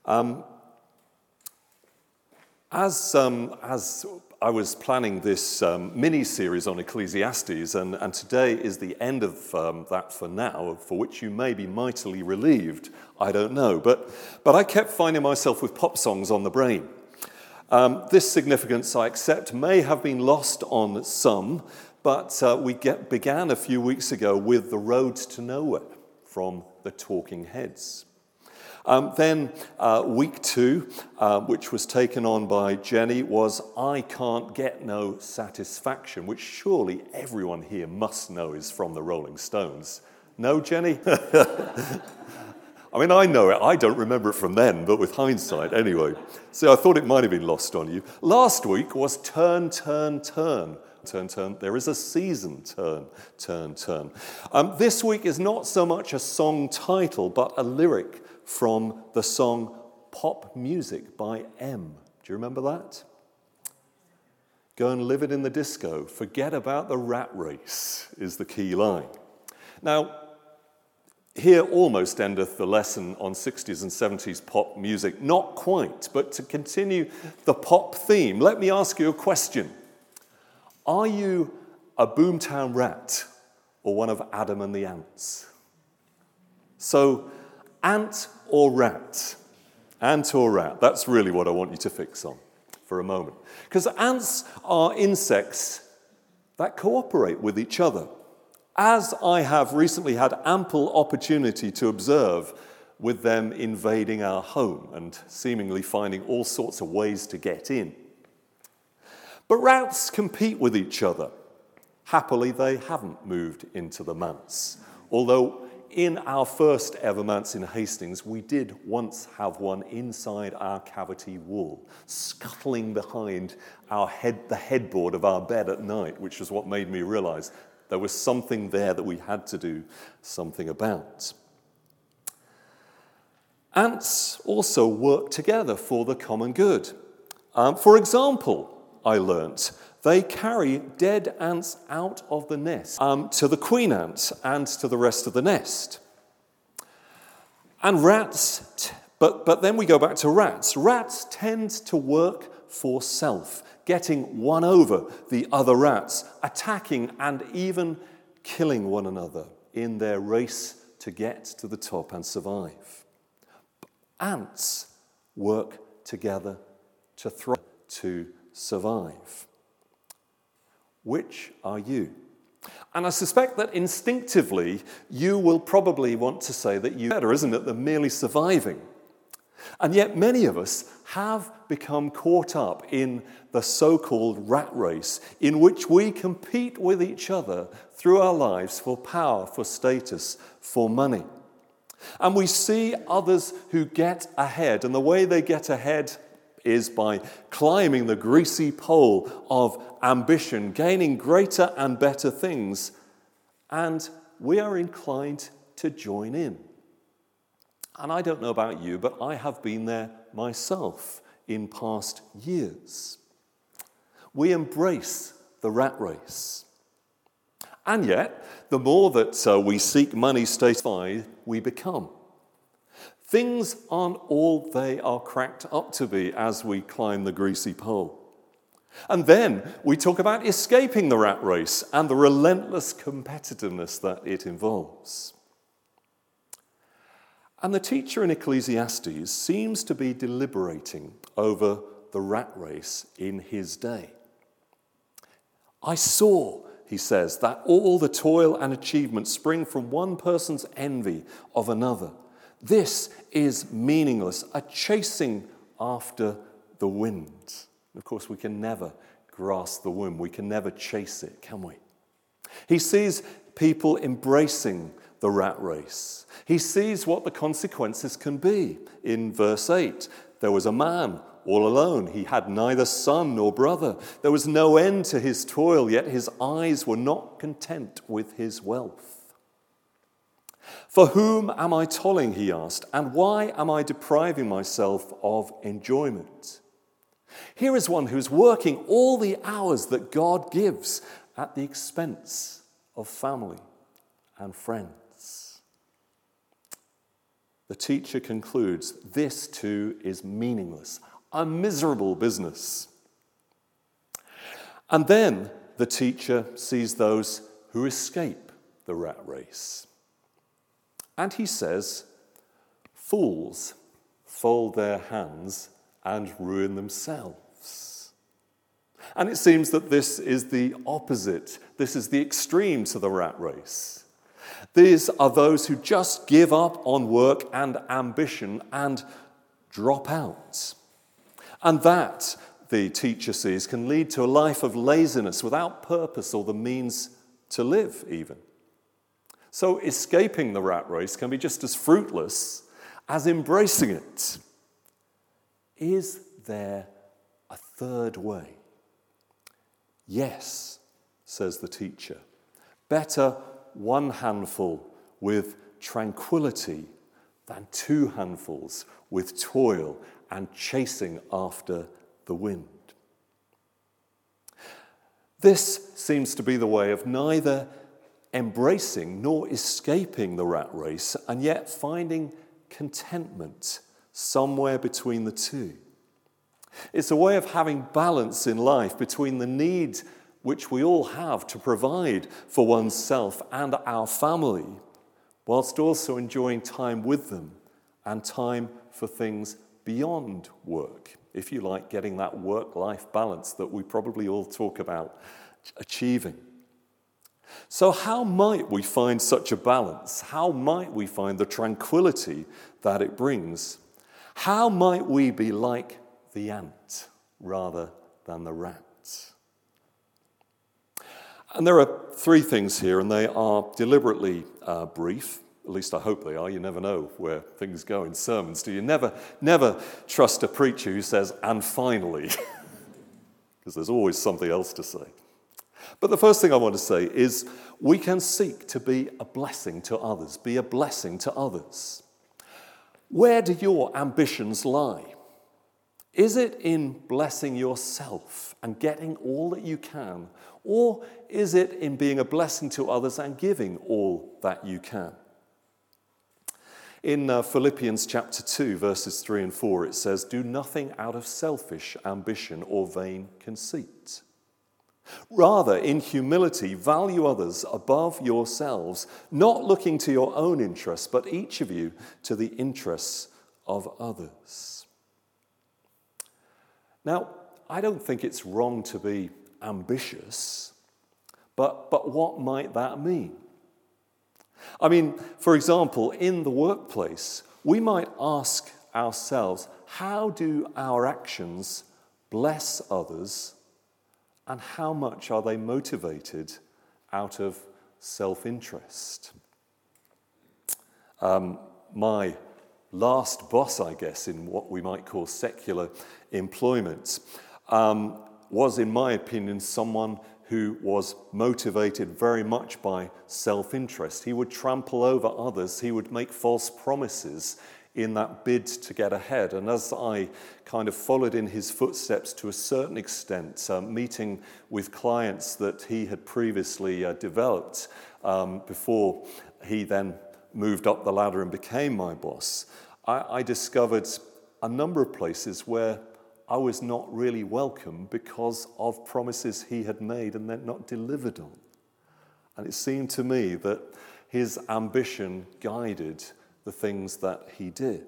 As I was planning this mini-series on Ecclesiastes, and today is the end of that for now, for which you may be mightily relieved, I don't know. But I kept finding myself with pop songs on the brain. This significance, I accept, may have been lost on some, but we began a few weeks ago with The Road to Nowhere from the Talking Heads. Then week 2, which was taken on by Jenny, was I Can't Get No Satisfaction, which surely everyone here must know is from the Rolling Stones. No, Jenny? I mean, I know it. I don't remember it from then, but with hindsight, anyway. So I thought it might have been lost on you. Last week was Turn, Turn, Turn. Turn, turn. There is a season, turn, turn, turn. This week is not so much a song title, but a lyric from the song Pop Music by M. Do you remember that? Go and live it in the disco. Forget about the rat race is the key line. Now, here almost endeth the lesson on 60s and 70s pop music. Not quite, but to continue the pop theme, let me ask you a question. Are you a Boomtown Rat or one of Adam and the Ants? So, ant or rat? Ant or rat? That's really what I want you to fix on for a moment. Because ants are insects that cooperate with each other, as I have recently had ample opportunity to observe with them invading our home and seemingly finding all sorts of ways to get in. But rats compete with each other. Happily, they haven't moved into the manse, although in our first ever manse in Hastings, we did once have one inside our cavity wall, scuttling behind the headboard of our bed at night, which was what made me realize there was something there that we had to do something about. Ants also work together for the common good. For example, I learnt they carry dead ants out of the nest to the queen ant and to the rest of the nest. And rats, but then we go back to rats. Rats tend to work for self, getting one over the other rats, attacking and even killing one another in their race to get to the top and survive. Ants work together to thrive, to survive. Which are you? And I suspect that instinctively you will probably want to say that you're better, isn't it, than merely surviving. And yet many of us have become caught up in the so-called rat race in which we compete with each other through our lives for power, for status, for money. And we see others who get ahead, and the way they get ahead is by climbing the greasy pole of ambition, gaining greater and better things, and we are inclined to join in. And I don't know about you, but I have been there myself in past years. We embrace the rat race. And yet, the more that we seek money, status, we become. Things aren't all they are cracked up to be as we climb the greasy pole. And then we talk about escaping the rat race and the relentless competitiveness that it involves. And the teacher in Ecclesiastes seems to be deliberating over the rat race in his day. I saw, he says, that all the toil and achievement spring from one person's envy of another. This is meaningless, a chasing after the wind. Of course, we can never grasp the wind. We can never chase it, can we? He sees people embracing the rat race. He sees what the consequences can be. In verse 8, there was a man all alone. He had neither son nor brother. There was no end to his toil, yet his eyes were not content with his wealth. For whom am I toiling, he asked, and why am I depriving myself of enjoyment? Here is one who's working all the hours that God gives at the expense of family and friends. the teacher concludes, this too is meaningless, a miserable business. And then the teacher sees those who escape the rat race. And he says, fools fold their hands and ruin themselves. And it seems that this is the opposite. This is the extreme to the rat race. These are those who just give up on work and ambition and drop out. And that, the teacher sees, can lead to a life of laziness without purpose or the means to live even. So escaping the rat race can be just as fruitless as embracing it. Is there a third way? Yes, says the teacher. Better one handful with tranquility than two handfuls with toil and chasing after the wind. This seems to be the way of neither embracing nor escaping the rat race, and yet finding contentment somewhere between the two. It's a way of having balance in life between the need which we all have to provide for oneself and our family, whilst also enjoying time with them and time for things beyond work. If you like, getting that work-life balance that we probably all talk about achieving. So how might we find such a balance? How might we find the tranquility that it brings? How might we be like the ant rather than the rat? And there are three things here, and they are deliberately brief. At least I hope they are. You never know where things go in sermons, do you? Never trust a preacher who says, and finally, because there's always something else to say. But the first thing I want to say is we can seek to be a blessing to others, be a blessing to others. Where do your ambitions lie? Is it in blessing yourself and getting all that you can, or is it in being a blessing to others and giving all that you can? In Philippians chapter 2, verses 3 and 4, it says, "Do nothing out of selfish ambition or vain conceit. Rather, in humility, value others above yourselves, not looking to your own interests, but each of you to the interests of others." Now, I don't think it's wrong to be ambitious, but what might that mean? I mean, for example, in the workplace, we might ask ourselves, how do our actions bless others, and how much are they motivated out of self-interest? My last boss, I guess, in what we might call secular employment, was, in my opinion, someone who was motivated very much by self-interest. He would trample over others. He would make false promises in that bid to get ahead. And as I kind of followed in his footsteps to a certain extent, meeting with clients that he had previously developed before he then moved up the ladder and became my boss, I discovered a number of places where I was not really welcome because of promises he had made and then not delivered on. And it seemed to me that his ambition guided the things that he did.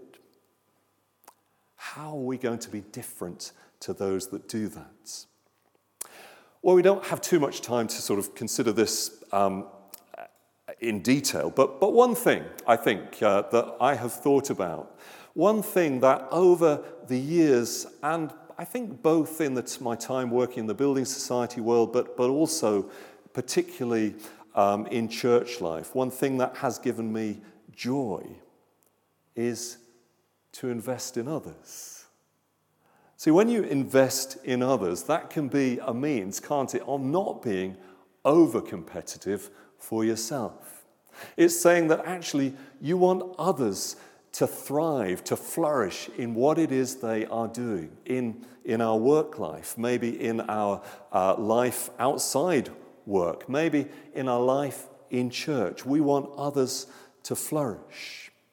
How are we going to be different to those that do that? Well, we don't have too much time to sort of consider this in detail, but one thing I think that I have thought about, one thing that over the years, and I think both in my time working in the building society world, but also particularly in church life, one thing that has given me joy is to invest in others. See, when you invest in others, that can be a means, can't it, of not being over-competitive for yourself. It's saying that actually you want others to thrive, to flourish in what it is they are doing in our work life, maybe in our life outside work, maybe in our life in church. We want others to flourish.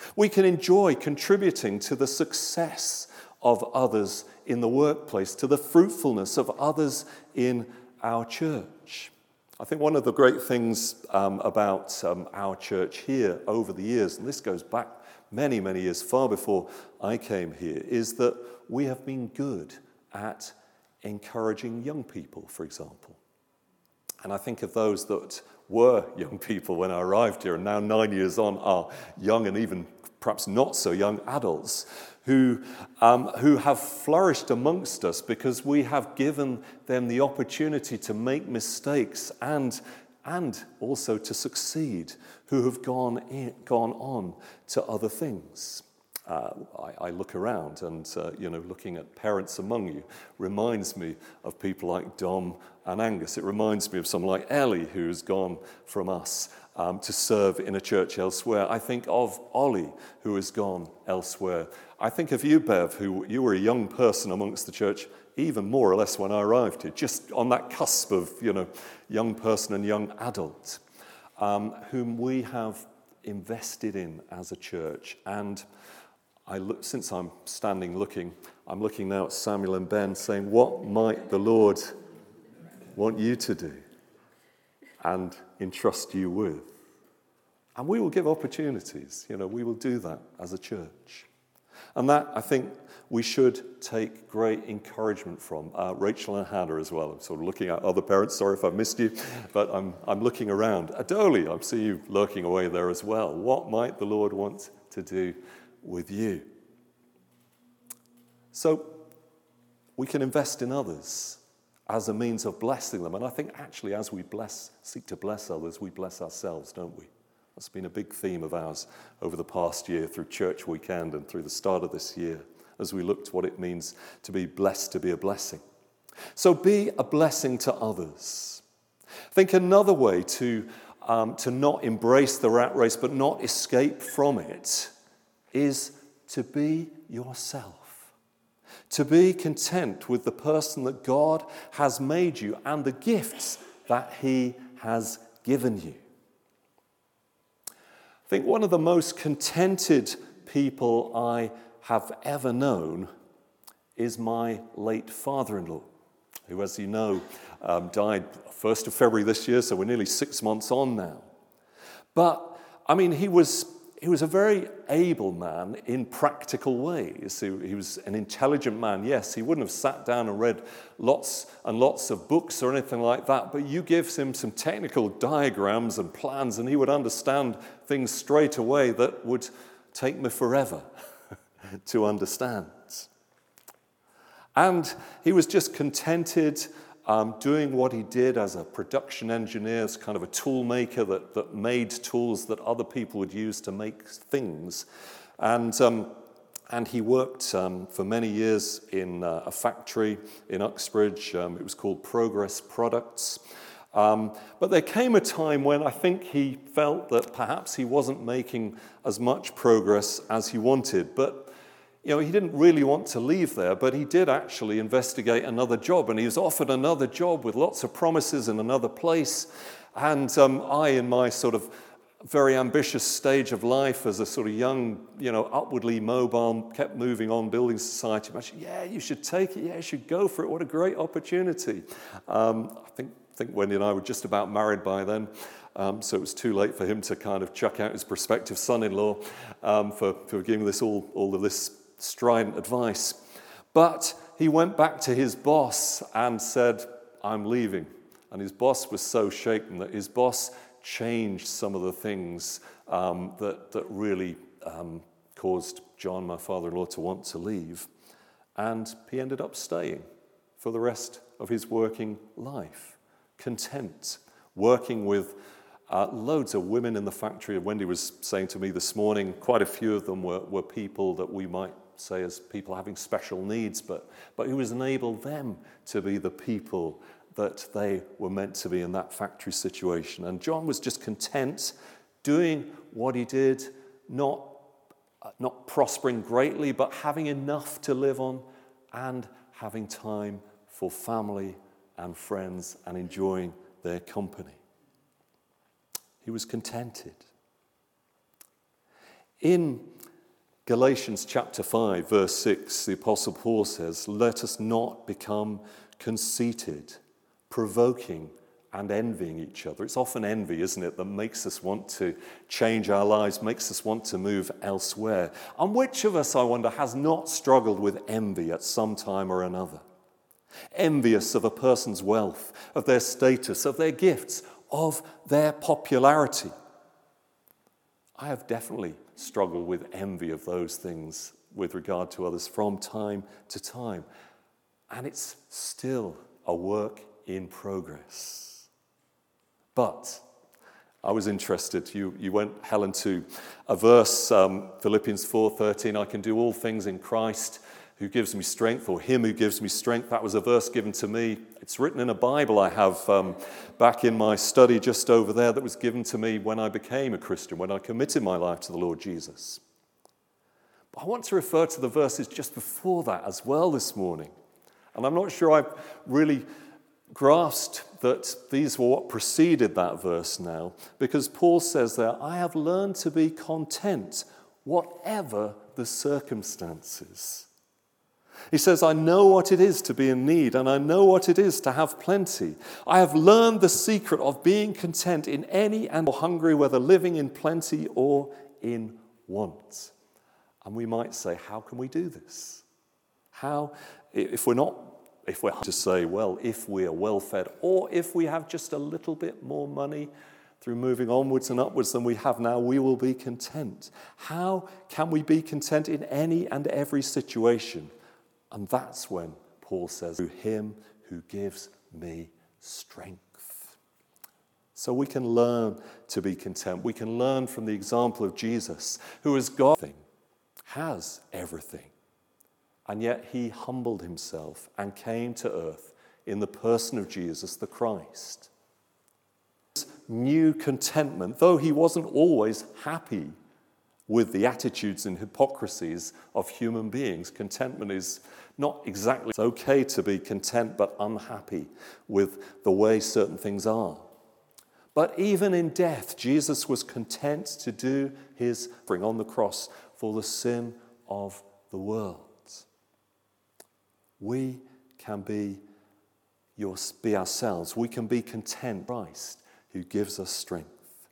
We can enjoy contributing to the success of others in the workplace, to the fruitfulness of others in our church. I think one of the great things about our church here over the years, and this goes back many, many years, far before I came here, is that we have been good at encouraging young people, for example. And I think of those that were young people when I arrived here, and now 9 years on are young and even perhaps not so young adults who have flourished amongst us because we have given them the opportunity to make mistakes and also to succeed, who have gone on to other things. I look around and, looking at parents among you reminds me of people like Dom and Angus. It reminds me of someone like Ellie, who's gone from us to serve in a church elsewhere. I think of Ollie, who has gone elsewhere. I think of you, Bev, who you were a young person amongst the church, even more or less when I arrived here, just on that cusp of, young person and young adult, whom we have invested in as a church. And since I'm standing looking, I'm looking now at Samuel and Ben saying, what might the Lord want you to do and entrust you with? And we will give opportunities, we will do that as a church. And that, I think, we should take great encouragement from. Rachel and Hannah as well. I'm sort of looking at other parents. Sorry if I've missed you, but I'm looking around. Adoli, I see you lurking away there as well. What might the Lord want to do with you? So we can invest in others as a means of blessing them. And I think actually as we seek to bless others, we bless ourselves, don't we? That's been a big theme of ours over the past year through Church Weekend and through the start of this year as we looked at what it means to be blessed, to be a blessing. So be a blessing to others. I think another way to not embrace the rat race but not escape from it is to be yourself. To be content with the person that God has made you and the gifts that He has given you. I think one of the most contented people I have ever known is my late father-in-law, who, as you know, died 1st of February this year, so we're nearly 6 months on now. But, he was a very able man in practical ways. He was an intelligent man, yes. He wouldn't have sat down and read lots and lots of books or anything like that, but you give him some technical diagrams and plans and he would understand things straight away that would take me forever to understand. And he was just contented doing what he did as a production engineer, as kind of a tool maker that made tools that other people would use to make things. And he worked for many years in a factory in Uxbridge. It was called Progress Products. But there came a time when I think he felt that perhaps he wasn't making as much progress as he wanted. But he didn't really want to leave there, but he did actually investigate another job, and he was offered another job with lots of promises in another place. And I, in my sort of very ambitious stage of life as a sort of young, upwardly mobile, kept moving on, building society, I said, yeah, you should take it, yeah, you should go for it, what a great opportunity. I think Wendy and I were just about married by then, so it was too late for him to kind of chuck out his prospective son-in-law for giving this all of this strident advice. But he went back to his boss and said, I'm leaving. And his boss was so shaken that his boss changed some of the things that really caused John, my father-in-law, to want to leave. And he ended up staying for the rest of his working life, content, working with loads of women in the factory. Wendy was saying to me this morning, quite a few of them were people that we might say as people having special needs, but he was enabled them to be the people that they were meant to be in that factory situation. And John was just content doing what he did, not prospering greatly, but having enough to live on and having time for family and friends and enjoying their company. He was contented. In Galatians chapter 5, verse 6, the Apostle Paul says, "Let us not become conceited, provoking and envying each other." It's often envy, isn't it, that makes us want to change our lives, makes us want to move elsewhere. And which of us, I wonder, has not struggled with envy at some time or another? Envious of a person's wealth, of their status, of their gifts, of their popularity. I have definitely struggled with envy of those things with regard to others from time to time. And it's still a work in progress. But I was interested, you went, Helen, to a verse, Philippians 4:13, "I can do all things in Christ who gives me strength," or "Him who gives me strength." That was a verse given to me. It's written in a Bible I have back in my study just over there, that was given to me when I became a Christian, when I committed my life to the Lord Jesus. But I want to refer to the verses just before that as well this morning. And I'm not sure I've really grasped that these were what preceded that verse now, because Paul says there, "I have learned to be content, whatever the circumstances." He says, "I know what it is to be in need, and I know what it is to have plenty. I have learned the secret of being content in any and hungry, whether living in plenty or in want." And we might say, how can we do this? How, if we're to say, well, if we are well-fed, or if we have just a little bit more money through moving onwards and upwards than we have now, we will be content. How can we be content in any and every situation? And that's when Paul says, "Through him who gives me strength." So we can learn to be content. We can learn from the example of Jesus, who has got everything, has everything. And yet he humbled himself and came to earth in the person of Jesus the Christ. This new contentment, though he wasn't always happy with the attitudes and hypocrisies of human beings, contentment is not exactly, it's okay to be content but unhappy with the way certain things are. But even in death, Jesus was content to do his offering on the cross for the sin of the world. We can be ourselves. We can be content, Christ, who gives us strength.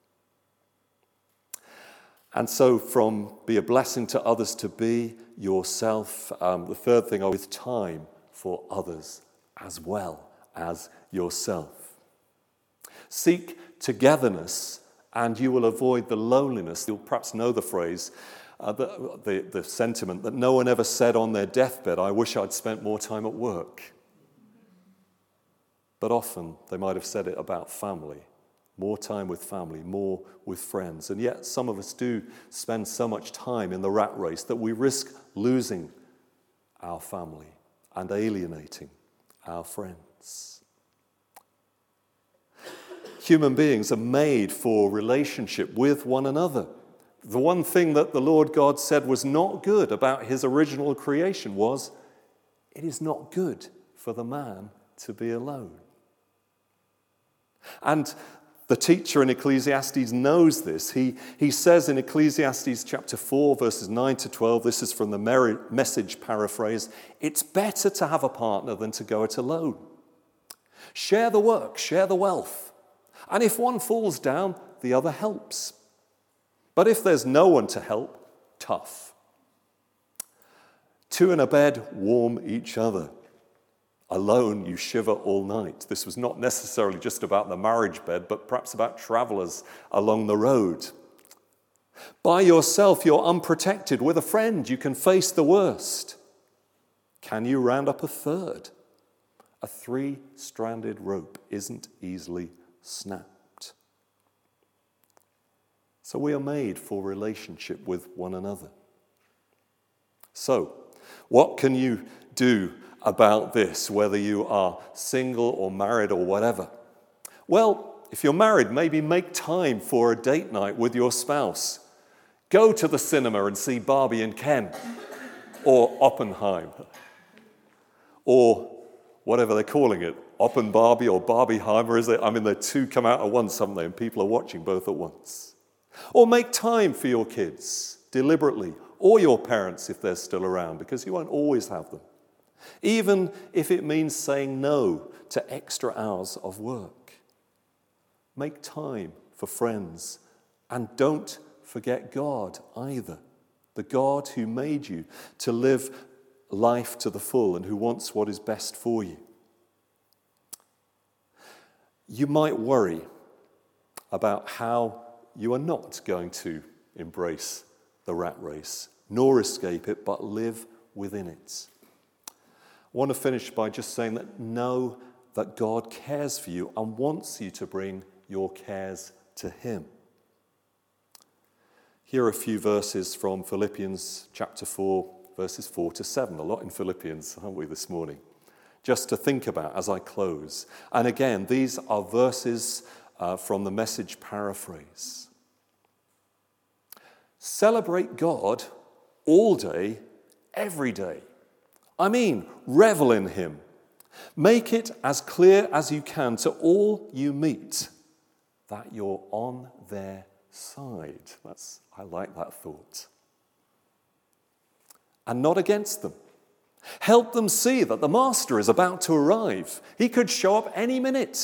And so from be a blessing to others to be yourself. The third thing, with time for others as well as yourself. Seek togetherness and you will avoid the loneliness. You'll perhaps know the phrase, the sentiment that no one ever said on their deathbed, "I wish I'd spent more time at work." But often they might have said it about family. More time with family, more with friends. And yet some of us do spend so much time in the rat race that we risk losing our family and alienating our friends. Human beings are made for relationship with one another. The one thing that the Lord God said was not good about his original creation was, it is not good for the man to be alone. And the teacher in Ecclesiastes knows this. He says in Ecclesiastes chapter 4, verses 9 to 12, this is from the Message paraphrase, "It's better to have a partner than to go it alone. Share the work, share the wealth. And if one falls down, the other helps. But if there's no one to help, tough. Two in a bed warm each other. Alone you shiver all night." This was not necessarily just about the marriage bed, but perhaps about travelers along the road. "By yourself you're unprotected. With a friend you can face the worst. Can you round up a third? A three-stranded rope isn't easily snapped." So we are made for relationship with one another. So, what can you do about this, whether you are single or married or whatever? Well, if you're married, maybe make time for a date night with your spouse. Go to the cinema and see Barbie and Ken, or Oppenheimer, or whatever they're calling it, Barbie or Barbieheimer, is it? I mean, the two come out at once, haven't they? And people are watching both at once. Or make time for your kids deliberately, or your parents if they're still around, because you won't always have them. Even if it means saying no to extra hours of work. Make time for friends, and don't forget God either. The God who made you to live life to the full and who wants what is best for you. You might worry about how you are not going to embrace the rat race, nor escape it, but live within it. I want to finish by just saying that know that God cares for you and wants you to bring your cares to him. Here are a few verses from Philippians chapter 4, verses 4 to 7. A lot in Philippians, aren't we, this morning? Just to think about as I close. And again, these are verses from the Message paraphrase. Celebrate God all day, every day. I mean, revel in him. Make it as clear as you can to all you meet that you're on their side. I like that thought. And not against them. Help them see that the Master is about to arrive. He could show up any minute.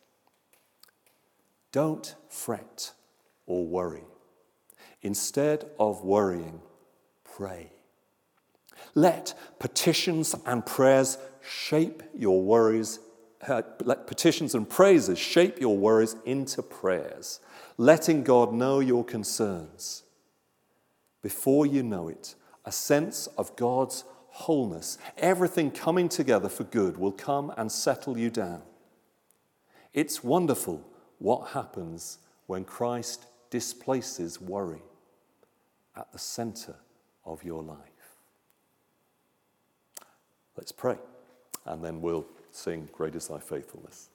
Don't fret or worry. Instead of worrying, pray. Let petitions and prayers shape your worries. Let petitions and praises shape your worries into prayers, letting God know your concerns. Before you know it, a sense of God's wholeness, everything coming together for good, will come and settle you down. It's wonderful what happens when Christ displaces worry at the center of your life. Let's pray, and then we'll sing Great is Thy Faithfulness.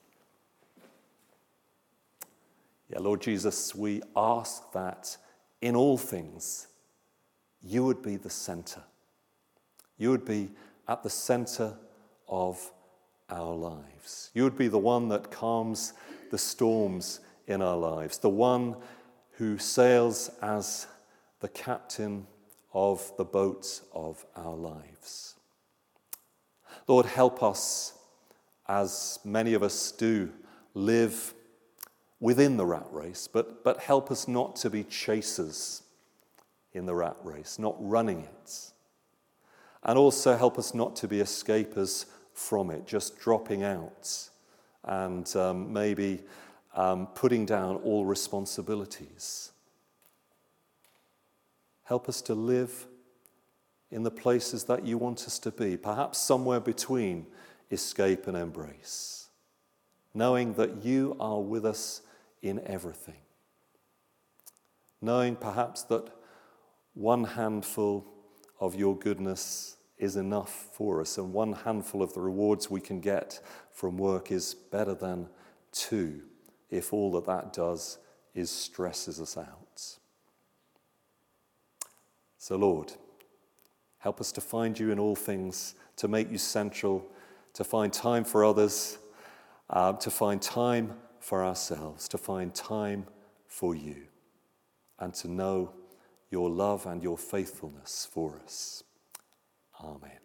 Yeah, Lord Jesus, we ask that in all things you would be the center. You would be at the center of our lives. You would be the one that calms the storms in our lives, the one who sails as the captain of the boat of our lives. Lord, help us, as many of us do, live within the rat race, but help us not to be chasers in the rat race, not running it. And also help us not to be escapers from it, just dropping out and maybe putting down all responsibilities. Help us to live in the places that you want us to be, perhaps somewhere between escape and embrace, knowing that you are with us in everything. Knowing perhaps that one handful of your goodness is enough for us, and one handful of the rewards we can get from work is better than two, if all that does is stresses us out. So Lord, help us to find you in all things, to make you central, to find time for others, to find time for ourselves, to find time for you, and to know your love and your faithfulness for us. Amen.